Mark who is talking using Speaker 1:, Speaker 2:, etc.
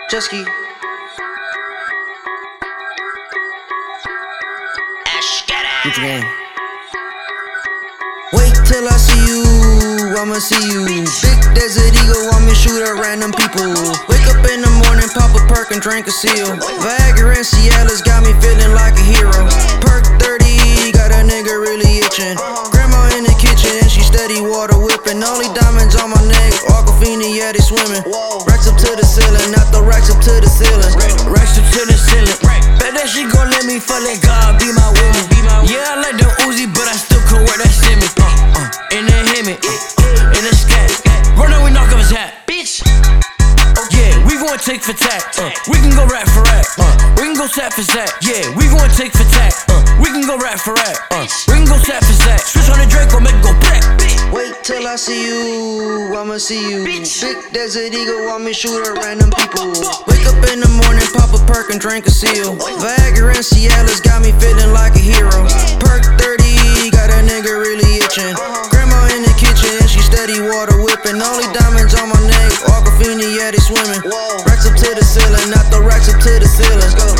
Speaker 1: Jesky. Gucci gang. Wait till I see you, I'ma see you. Big Desert Eagle, want me shoot at random people. Wake up in the morning, pop a perk and drink a seal. Viagra and Cialis got me feeling like a hero. Perk 30, got a nigga really itching. Grandma in the kitchen and she steady water whipping. Only diamonds on my neck, Aquafina, yeah they swimming. Racks up to the ceiling, not the racks up to the ceiling. Racks up to the ceiling. Bet that she gon' let me fuck, let God be my woman. Yeah, I like the Uzi, but I still could wear that shimmy. In the Hemi, in the scat. Run on, we knock off his hat, bitch. Yeah, we gon' tick for tack. We can go rat for rat. We can go sat for sat. Yeah, we gon' tick for tack. We can go rat for rat. We can go sat for sat. Switch on the Draco, make it go back. Wait till I see you, I'ma see you. Big Desert Eagle, want me shoot at random people. Wake up in the morning, pop a perk and drink a seal. Viagra and Cialis got me feeling like a hero. Perk 30, got a nigga really itching. Grandma in the kitchen and she steady water whipping. Only diamonds on my neck, Aquafina, yeah they swimming. Racks up to the ceiling, not the racks up to the ceiling.